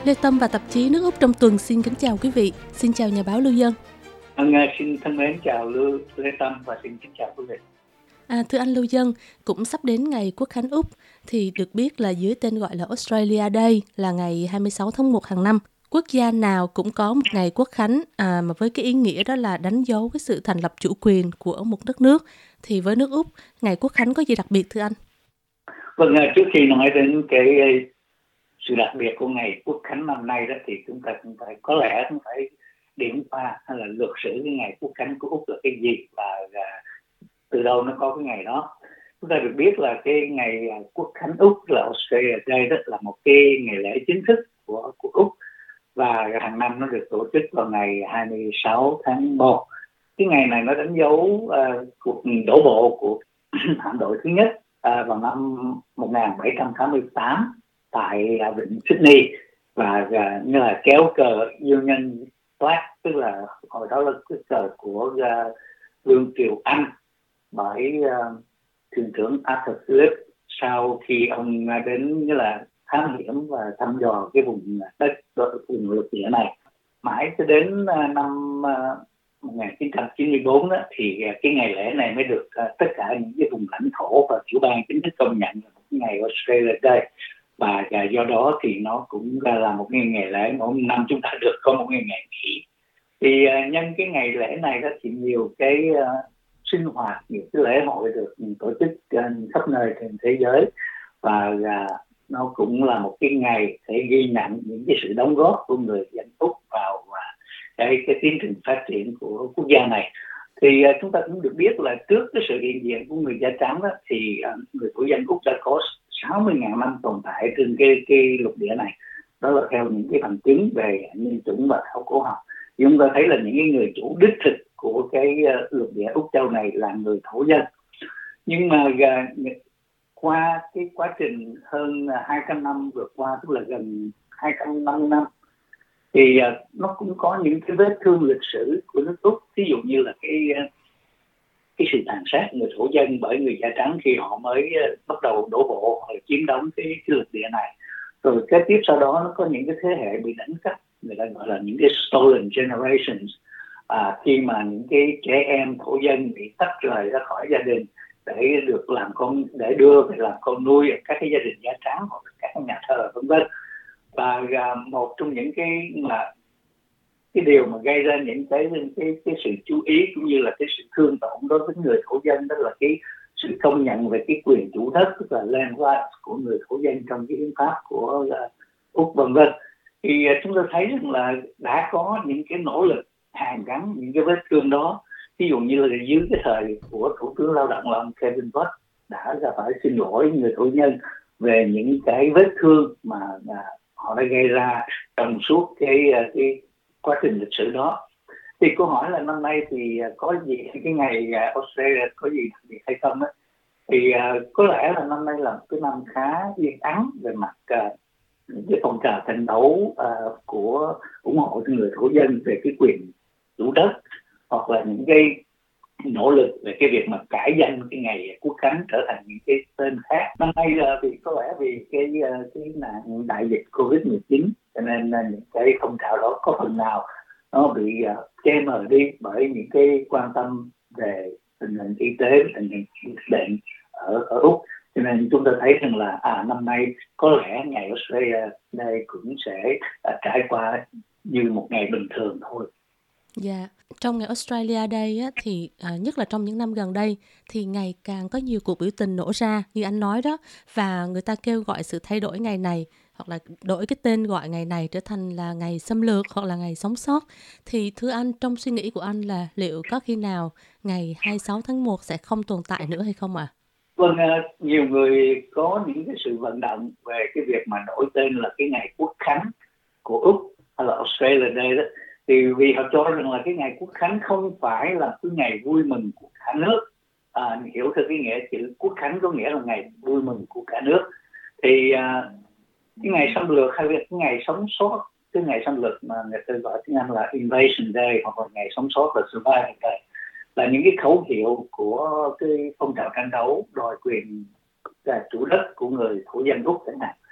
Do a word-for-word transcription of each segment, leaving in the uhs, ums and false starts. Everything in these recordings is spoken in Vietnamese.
Lê Tâm và tạp chí Nước Úc trong tuần xin kính chào quý vị. Xin chào nhà báo Lưu Dân. Anh xin thân mến chào Lưu Lê Tâm và xin kính chào quý vị. À, thưa anh Lưu Dân, cũng sắp đến ngày Quốc khánh Úc thì được biết là dưới tên gọi là Australia Day là ngày hai mươi sáu tháng một hàng năm. Quốc gia nào cũng có một ngày Quốc khánh à, mà với cái ý nghĩa đó là đánh dấu cái sự thành lập chủ quyền của một đất nước. Thì với nước Úc, ngày Quốc khánh có gì đặc biệt thưa anh? Vâng, trước khi nói đến cái sự đặc biệt của ngày Quốc khánh năm nay đó thì chúng ta cũng phải có lẽ cũng phải điểm qua hay là lược sử cái ngày Quốc khánh của Úc là cái gì và, và từ đâu nó có cái ngày đó. Chúng ta được biết là cái ngày Quốc khánh Úc là Australia Day, đó là một cái ngày lễ chính thức của, của Úc và hàng năm nó được tổ chức vào ngày hai mươi sáu tháng một. Cái ngày này nó đánh dấu uh, cuộc đổ bộ của hạm đội thứ nhất uh, vào năm một nghìn bảy trăm tám mươi tám tại uh, vịnh Sydney và uh, như là kéo cờ Union Flag, tức là hồi đó là cái cờ của uh, vương triều Anh bởi uh, thuyền trưởng Arthur Phillip sau khi ông đến như là thám hiểm và thăm dò cái vùng đất vùng lục địa này. Mãi cho đến uh, năm uh, một nghìn chín trăm chín mươi tư đó, thì uh, cái ngày lễ này mới được uh, tất cả những cái vùng lãnh thổ và tiểu bang chính thức công nhận là một ngày Australia Day, và uh, do đó thì nó cũng uh, là một cái ngày lễ mỗi năm chúng ta được có một ngày ngày nghỉ. Thì uh, nhân cái ngày lễ này đó thì nhiều cái uh, sinh hoạt, nhiều cái lễ hội được tổ chức uh, khắp nơi trên thế giới, và uh, nó cũng là một cái ngày để ghi nhận những cái sự đóng góp của người dân Úc vào uh, cái, cái tiến trình phát triển của quốc gia này. Thì uh, chúng ta cũng được biết là trước cái sự hiện diện của người da trắng đó, thì uh, người thổ dân Úc đã có sáu mươi nghìn năm tồn tại trên cái, cái lục địa này. Đó là theo những cái bằng chứng về nhân chủng và khảo cổ học. Chúng ta thấy là những cái người chủ đích thực của cái uh, lục địa Úc Châu này là người thổ dân. Nhưng mà uh, qua cái quá trình hơn hai trăm năm vừa qua, tức là gần hai trăm năm mươi năm, thì uh, nó cũng có những cái vết thương lịch sử của nước Úc. Ví dụ như là cái uh, cái sự tàn sát người thổ dân bởi người da trắng khi họ mới uh, bắt đầu đổ bộ hoặc là chiếm đóng cái, cái lục địa này. Rồi kế tiếp sau đó nó có những cái thế hệ bị đánh cắp, người ta gọi là những cái stolen generations, à, khi mà những cái trẻ em thổ dân bị tách rời ra khỏi gia đình để được làm con, để đưa về làm con nuôi ở các cái gia đình da trắng hoặc các cái nhà thờ vân vân. Và uh, một trong những cái mà cái điều mà gây ra những cái cái cái sự chú ý cũng như là cái sự thương tổn đối với người thổ dân, đó là cái sự công nhận về cái quyền chủ đất, tức là land rights của người thổ dân trong cái hiến pháp của uh, Úc vân vân. Thì uh, chúng ta thấy rằng là đã có những cái nỗ lực hàn gắn những cái vết thương đó. Ví dụ như là dưới cái thời của Thủ tướng Lao động là ông Kevin Rudd đã ra phải xin lỗi người thổ dân về những cái vết thương mà, mà họ đã gây ra trong suốt cái, cái quá trình lịch sử đó. Thì câu hỏi là năm nay thì có gì, cái ngày Australia có gì đặc biệt hay không á? Thì uh, có lẽ là năm nay là một cái năm khá yên ắng về mặt uh, những cái phong trào tranh đấu uh, của ủng hộ cho người thổ dân về cái quyền chủ đất, hoặc là những cái nỗ lực về cái việc mà cải danh cái ngày Quốc khánh trở thành những cái tên khác. Năm nay là vì có lẽ vì cái cái nạn đại dịch covid mười chín, cho nên những cái phong trào đó có phần nào nó bị uh, che mờ đi bởi những cái quan tâm về tình hình y tế, tình hình dịch bệnh ở ở Úc. Cho nên chúng ta thấy rằng là à năm nay có lẽ ngày Australia Day cũng sẽ uh, trải qua như một ngày bình thường thôi. Dạ, yeah. Trong ngày Australia Day á, thì à, nhất là trong những năm gần đây thì ngày càng có nhiều cuộc biểu tình nổ ra như anh nói đó, và người ta kêu gọi sự thay đổi ngày này hoặc là đổi cái tên gọi ngày này trở thành là ngày xâm lược hoặc là ngày sống sót. Thì thưa anh, trong suy nghĩ của anh là liệu có khi nào ngày hai mươi sáu tháng một sẽ không tồn tại nữa hay không ạ? À? Vâng, nhiều người có những cái sự vận động về cái việc mà đổi tên là cái ngày Quốc khánh của Úc hay là Australia Day đó. Thì vì họ cho rằng là cái ngày Quốc khánh không phải là cái ngày vui mừng của cả nước, à, hiểu theo cái nghĩa chữ Quốc khánh có nghĩa là ngày vui mừng của cả nước. Thì à, cái ngày xâm lược hay là cái ngày sống sót, cái ngày xâm lược mà người ta gọi tiếng Anh là Invasion Day hoặc là ngày sống sót là Survival Day, là những cái khẩu hiệu của cái phong trào tranh đấu đòi quyền chủ đất của người thổ dân Úc chẳng hạn.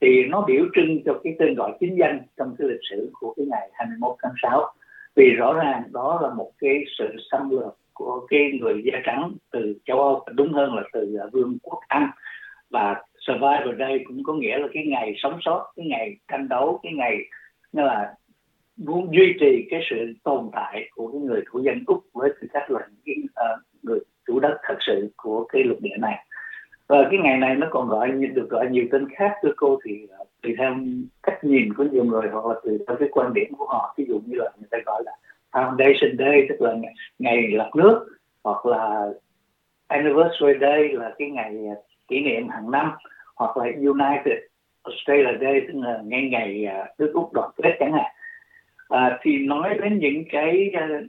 thì nó biểu trưng cho cái tên gọi chính danh trong cái lịch sử của cái ngày hai mươi mốt tháng sáu. Vì rõ ràng đó là một cái sự xâm lược của cái người da trắng từ châu Âu, đúng hơn là từ Vương quốc Anh. Và Survivor Day cũng có nghĩa là cái ngày sống sót, cái ngày tranh đấu, cái ngày như là muốn duy trì cái sự tồn tại của cái người thổ dân Úc với tư cách là những uh, người chủ đất thật sự của cái lục địa này. Và cái ngày này nó còn gọi được gọi nhiều tên khác, thưa cô, thì uh, tùy theo cách nhìn của nhiều người hoặc là tùy theo cái quan điểm của họ. Ví dụ như là người ta gọi là Foundation Day, tức là ngày, ngày lập nước, hoặc là Anniversary Day là cái ngày uh, kỷ niệm hàng năm, hoặc là United Australia Day, tức là ngày ngày uh, nước Úc đoàn kết chẳng hạn. À, thì nói đến những cái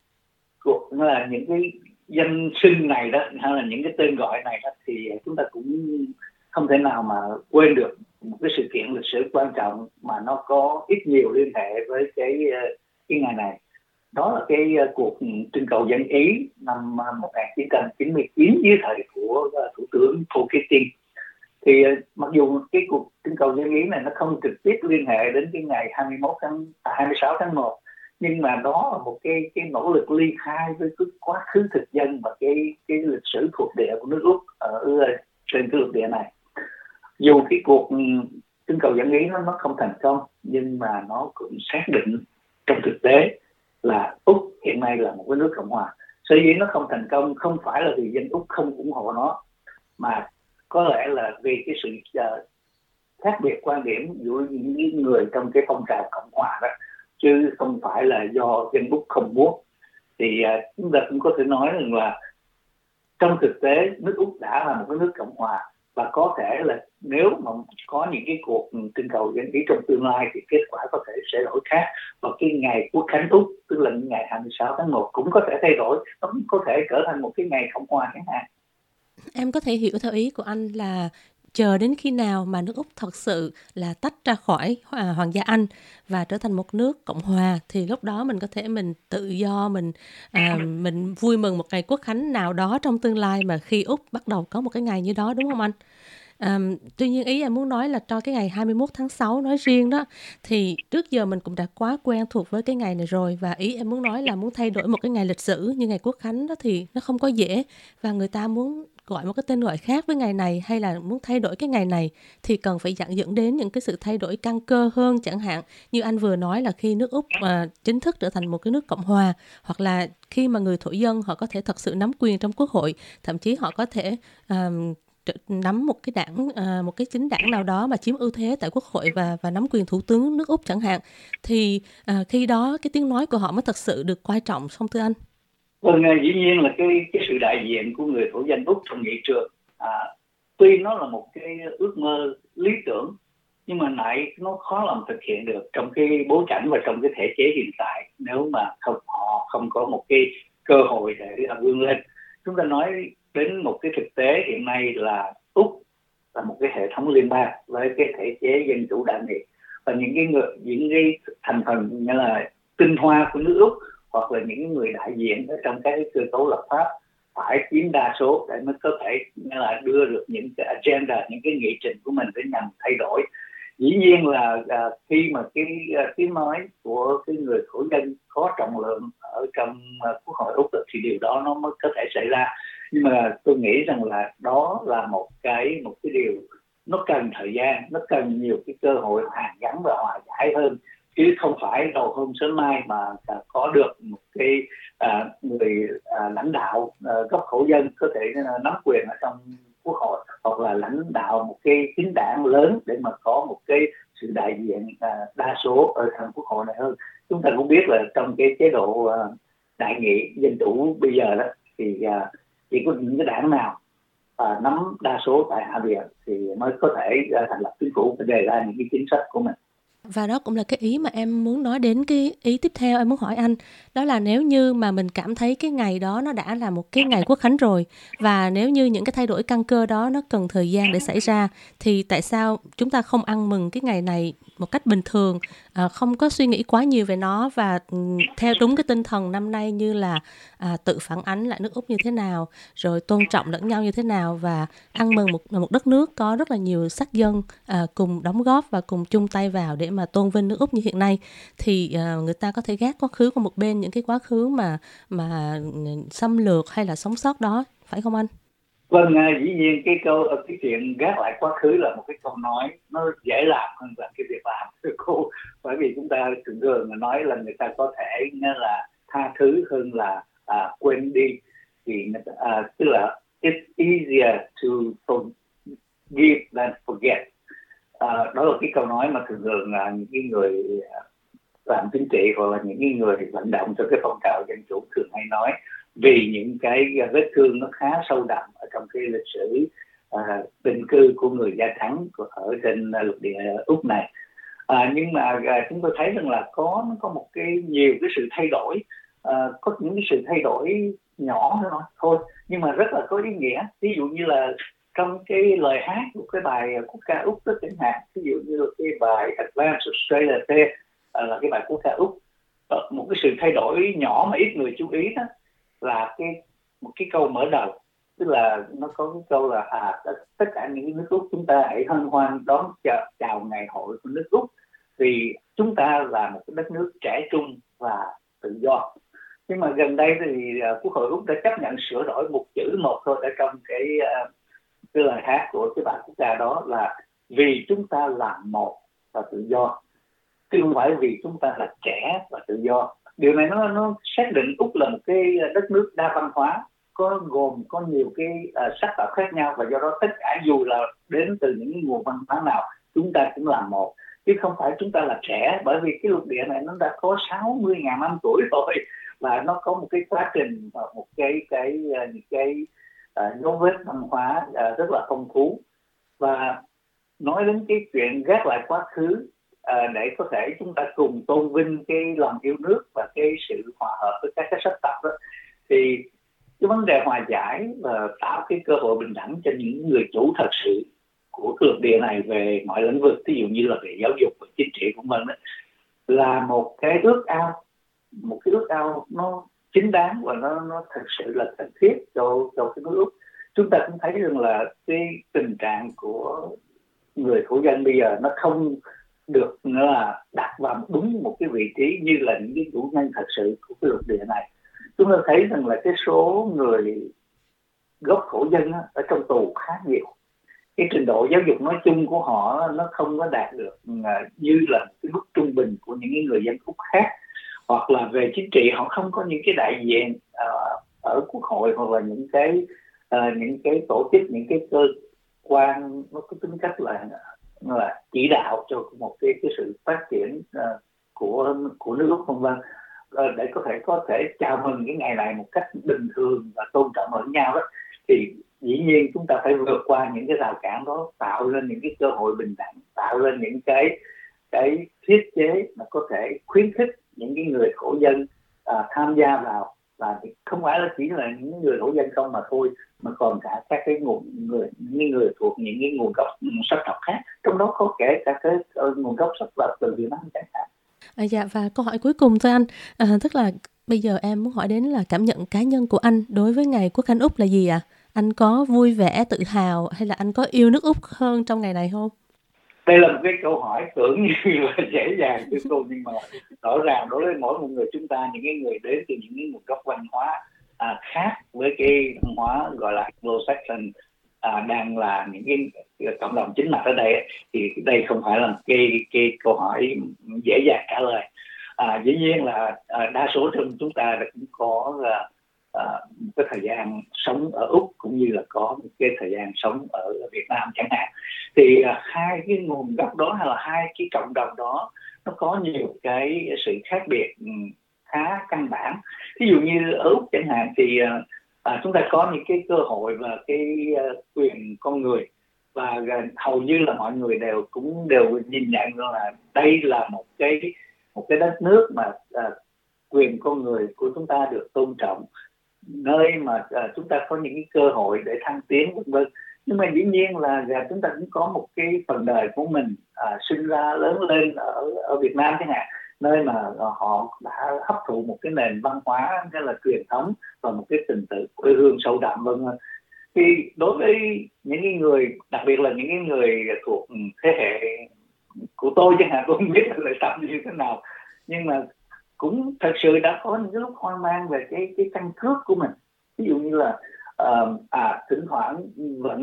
cuộc uh, là những cái danh xưng này đó, hay là những cái tên gọi này đó, thì chúng ta cũng không thể nào mà quên được một cái sự kiện lịch sử quan trọng mà nó có ít nhiều liên hệ với cái uh, cái ngày này. Đó là cái uh, cuộc trưng cầu dân Ý năm uh, một nghìn chín trăm chín mươi chín dưới thời của uh, Thủ tướng Paul Keating. Thì uh, mặc dù cái cuộc trưng cầu dân Ý này nó không trực tiếp liên hệ đến cái ngày hai mươi mốt tháng, à, hai mươi sáu tháng một, nhưng mà đó là một cái cái nỗ lực ly khai với cái quá khứ thực dân và cái cái lịch sử thuộc địa của nước Úc ở trên cái lục địa này. Dù cái cuộc trưng cầu dân Ý nó nó không thành công, nhưng mà nó cũng xác định trong thực tế là Úc hiện nay là một cái nước cộng hòa. Sở dĩ nó không thành công không phải là vì dân Úc không ủng hộ nó, mà có lẽ là vì cái sự uh, khác biệt quan điểm giữa những người trong cái phong trào cộng hòa đó, chứ không phải là do dân Úc không muốn. Thì uh, chúng ta cũng có thể nói rằng là trong thực tế nước Úc đã là một cái nước cộng hòa, và có thể là nếu mà có những cái cuộc trưng cầu dân Ý trong tương lai thì kết quả có thể sẽ đổi khác, và cái ngày Quốc khánh Úc, tức là ngày hai mươi sáu tháng một, cũng có thể thay đổi, nó cũng có thể trở thành một cái ngày cộng hòa chẳng hạn. Em có thể hiểu theo ý của anh là chờ đến khi nào mà nước Úc thật sự là tách ra khỏi à, Hoàng gia Anh và trở thành một nước cộng hòa, thì lúc đó mình có thể mình tự do, mình à, mình vui mừng một ngày Quốc khánh nào đó trong tương lai mà khi Úc bắt đầu có một cái ngày như đó, đúng không anh? À, tuy nhiên ý em muốn nói là cho cái ngày hai mươi mốt tháng sáu nói riêng đó, thì trước giờ mình cũng đã quá quen thuộc với cái ngày này rồi, và ý em muốn nói là muốn thay đổi một cái ngày lịch sử như ngày Quốc khánh đó thì nó không có dễ, và người ta muốn gọi một cái tên gọi khác với ngày này, hay là muốn thay đổi cái ngày này thì cần phải dẫn dẫn đến những cái sự thay đổi căn cơ hơn, chẳng hạn như anh vừa nói là khi nước Úc à, chính thức trở thành một cái nước cộng hòa, hoặc là khi mà người thổ dân họ có thể thật sự nắm quyền trong quốc hội, thậm chí họ có thể à, nắm một cái đảng, à, một cái chính đảng nào đó mà chiếm ưu thế tại quốc hội và và nắm quyền thủ tướng nước Úc chẳng hạn, thì à, khi đó cái tiếng nói của họ mới thật sự được quan trọng, không thưa anh? Vâng, dĩ nhiên là cái cái sự đại diện của người thổ dân Úc trong nghị trường, à, tuy nó là một cái ước mơ lý tưởng, nhưng mà lại nó khó lòng thực hiện được trong cái bối cảnh và trong cái thể chế hiện tại, nếu mà không họ không có một cái cơ hội để vươn lên. Chúng ta nói đến một cái thực tế hiện nay là Úc là một cái hệ thống liên bang với cái thể chế dân chủ đa nghị, và những cái người những cái thành phần như là tinh hoa của nước Úc hoặc là những người đại diện ở trong các cơ cấu lập pháp phải chiếm đa số để mới có thể như là đưa được những cái agenda, những cái nghị trình của mình để nhằm thay đổi. Dĩ nhiên là à, khi mà cái à, tiếng nói của cái người thổ dân có trọng lượng ở trong à, quốc hội Úc thì điều đó nó mới có thể xảy ra. Nhưng mà tôi nghĩ rằng là đó là một cái một cái điều nó cần thời gian, nó cần nhiều cái cơ hội hàn gắn và hòa giải hơn, chứ không phải đầu hôm sớm mai mà à, có được một cái à, người à, lãnh đạo à, gốc thổ dân có thể à, nắm quyền ở trong quốc hội, hoặc là lãnh đạo một cái chính đảng lớn để mà có một cái sự đại diện à, đa số ở trong quốc hội này hơn. Chúng ta cũng biết là trong cái chế độ à, đại nghị dân chủ bây giờ đó thì à, chỉ có những cái đảng nào à, nắm đa số tại Hạ viện thì mới có thể à, thành lập chính phủ và đề ra những cái chính sách của mình. Và đó cũng là cái ý mà em muốn nói đến, cái ý tiếp theo em muốn hỏi anh, đó là nếu như mà mình cảm thấy cái ngày đó nó đã là một cái ngày Quốc khánh rồi, và nếu như những cái thay đổi căn cơ đó nó cần thời gian để xảy ra, thì tại sao chúng ta không ăn mừng cái ngày này một cách bình thường, à, không có suy nghĩ quá nhiều về nó, và um, theo đúng cái tinh thần năm nay như là à, tự phản ánh lại nước Úc như thế nào, rồi tôn trọng lẫn nhau như thế nào, và ăn mừng một một đất nước có rất là nhiều sắc dân à, cùng đóng góp và cùng chung tay vào để mà tôn vinh nước Úc như hiện nay. Thì à, người ta có thể gác quá khứ qua một bên những cái quá khứ mà mà xâm lược hay là sống sót đó, phải không anh? Vâng, à, dĩ nhiên cái câu cái chuyện gác lại quá khứ là một cái câu nói nó dễ làm hơn là cái việc làm thưa cô, bởi vì chúng ta thường thường nói là người ta có thể nghĩa là tha thứ hơn là à, quên đi, thì à, tức là it's easier to forgive than forget. À, đó là cái câu nói mà thường thường là những cái người làm chính trị hoặc là những cái người vận động cho cái phong trào dân chủ thường hay nói, vì những cái vết thương nó khá sâu đậm ở trong cái lịch sử uh, định cư của người da trắng ở trên uh, lục địa Úc này. À, nhưng mà uh, chúng tôi thấy rằng là có nó có một cái nhiều cái sự thay đổi, uh, có những cái sự thay đổi nhỏ thôi thôi nhưng mà rất là có ý nghĩa. Ví dụ như là trong cái lời hát của cái bài quốc ca Úc đó chẳng hạn, ví dụ như là cái bài Advance Australia Day uh, là cái bài quốc ca Úc, uh, một cái sự thay đổi nhỏ mà ít người chú ý đó là cái một cái câu mở đầu, tức là nó có cái câu là à tất cả những nước Úc chúng ta hãy hân hoan đón chào, chào ngày hội của nước Úc, vì chúng ta là một cái đất nước trẻ trung và tự do. Nhưng mà gần đây thì uh, Quốc hội Úc đã chấp nhận sửa đổi một chữ một thôi ở trong cái uh, cái lời hát của cái bài quốc ca đó, là vì chúng ta là một và tự do, chứ không phải vì chúng ta là trẻ và tự do. Điều này nó nó xác định Úc là một cái đất nước đa văn hóa, có gồm có nhiều cái uh, sắc tộc khác nhau, và do đó tất cả dù là đến từ những nguồn văn hóa nào chúng ta cũng là một, chứ không phải chúng ta là trẻ, bởi vì cái lục địa này nó đã có sáu mươi nghìn năm tuổi rồi, và nó có một cái quá trình và một cái cái uh, những cái uh, dấu vết văn hóa uh, rất là phong phú. Và nói đến cái chuyện gác lại quá khứ À, để có thể chúng ta cùng tôn vinh cái lòng yêu nước và cái sự hòa hợp với các cái sắc tộc đó, thì cái vấn đề hòa giải và tạo cái cơ hội bình đẳng cho những người chủ thật sự của cái lục địa này về mọi lĩnh vực, ví dụ như là về giáo dục và chính trị vân vân đó, là một cái ước ao, một cái ước ao nó chính đáng và nó nó thật sự là cần thiết cho cho cái nước Úc. Chúng ta cũng thấy rằng là cái tình trạng của người thổ dân bây giờ nó không được nữa là đặt vào đúng một cái vị trí như là những cái chủ nhân thật sự của cái lục địa này. Chúng ta thấy rằng là cái số người gốc thổ dân á, ở trong tù khá nhiều. Cái trình độ giáo dục nói chung của họ nó không có đạt được như là cái mức trung bình của những người dân Úc khác, hoặc là về chính trị họ không có những cái đại diện uh, ở quốc hội, hoặc là những cái uh, những cái tổ chức, những cái cơ quan nó có tính cách là là chỉ đạo cho một cái cái sự phát triển uh, của của nước Úc vân vân, uh, để có thể có thể chào mừng cái ngày này một cách bình thường và tôn trọng lẫn nhau đó. Thì dĩ nhiên chúng ta phải vượt qua những cái rào cản đó, tạo ra những cái cơ hội bình đẳng, tạo ra những cái cái thiết chế mà có thể khuyến khích những cái người thổ dân uh, tham gia vào, và không phải là chỉ là những người thổ dân không mà thôi, mà còn cả các cái nguồn người, những người thuộc những cái nguồn gốc sắc tộc khác, trong đó có kể cả cái uh, nguồn gốc sắc tộc từ Việt Nam chẳng hạn. À, dạ, và câu hỏi cuối cùng thôi anh, à, tức là bây giờ em muốn hỏi đến là cảm nhận cá nhân của anh đối với ngày Quốc khánh Úc là gì ạ? À? Anh có vui vẻ, tự hào hay là anh có yêu nước Úc hơn trong ngày này không? Đây là một cái câu hỏi tưởng như là dễ dàng chứ cô, nhưng mà rõ ràng đối với mỗi một người chúng ta, những cái người đến từ những cái nguồn gốc văn hóa à, khác với cái văn hóa gọi là Anglo-Saxon à, đang là những cái cộng đồng chính mặt ở đây, thì đây không phải là cái cái câu hỏi dễ dàng trả lời. À, dĩ nhiên là à, đa số trong chúng ta cũng có là à, một cái thời gian sống ở Úc, cũng như là có một cái thời gian sống ở Việt Nam chẳng hạn, thì à, hai cái nguồn gốc đó hay là hai cái cộng đồng đó nó có nhiều cái sự khác biệt khá căn bản. Ví dụ như ở Úc chẳng hạn thì à, chúng ta có những cái cơ hội và cái uh, quyền con người, và uh, hầu như là mọi người đều cũng đều nhìn nhận là đây là một cái một cái đất nước mà uh, quyền con người của chúng ta được tôn trọng, nơi mà uh, chúng ta có những cái cơ hội để thăng tiến vân vân. Nhưng mà dĩ nhiên là, là chúng ta cũng có một cái phần đời của mình, à, sinh ra lớn lên ở ở Việt Nam chẳng hạn, nơi mà họ đã hấp thụ một cái nền văn hóa cái là truyền thống và một cái tình tự quê hương sâu đậm vân vân. Thì đối với những cái người, đặc biệt là những cái người thuộc thế hệ của tôi chẳng hạn, tôi không biết là tập như thế nào, nhưng mà cũng thật sự đã có những cái lúc hoang mang về cái cái căn cước của mình. Ví dụ như là uh, à thỉnh thoảng vẫn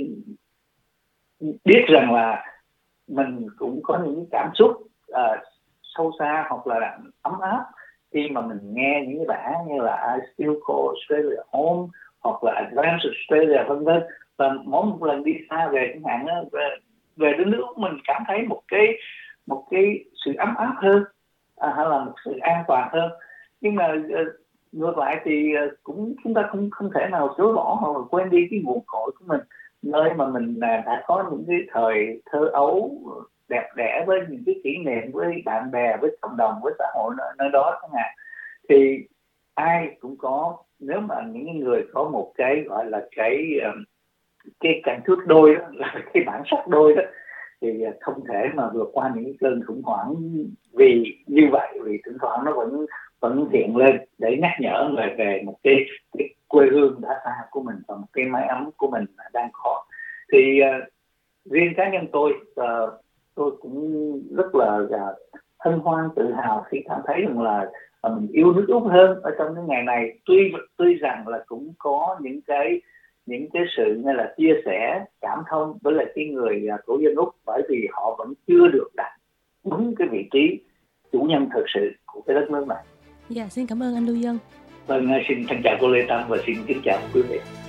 biết rằng là mình cũng có những cảm xúc uh, sâu xa hoặc là ấm áp khi mà mình nghe những cái bản như là I Still Call Australia Home hoặc là Advance Australia vân vân. Và mỗi một lần đi xa về chẳng hạn đó, về, về đến nước mình cảm thấy một cái một cái sự ấm áp hơn, à, hay là một sự an toàn hơn. Nhưng mà uh, ngược lại thì uh, cũng chúng ta cũng không thể nào chối bỏ hoặc là quên đi cái nguồn cội của mình, nơi mà mình uh, đã có những cái thời thơ ấu đẹp đẽ với những cái kỷ niệm với bạn bè, với cộng đồng, với xã hội nơi, nơi đó chẳng hạn. Thì ai cũng có, nếu mà những người có một cái gọi là cái cái căn cước đôi đó, là cái bản sắc đôi đó, thì không thể mà vượt qua những cơn khủng hoảng vì như vậy, vì thỉnh thoảng nó vẫn vẫn hiện lên để nhắc nhở về về một cái, cái quê hương đã xa của mình và một cái mái ấm của mình đang khó. Thì uh, riêng cá nhân tôi, uh, tôi cũng rất là uh, hân hoan tự hào khi cảm thấy rằng là uh, mình yêu nước Úc hơn ở trong những ngày này. Tuy tuy rằng là cũng có những cái những cái sự như là chia sẻ cảm thông với lại cái người uh, tổ dân Úc, bởi vì họ vẫn chưa được đặt đúng cái vị trí chủ nhân thực sự của cái đất nước này. Dạ, xin cảm ơn anh Lưu Dân. Vâng, xin thân chào cô Lê Tâm và xin kính chào quý vị.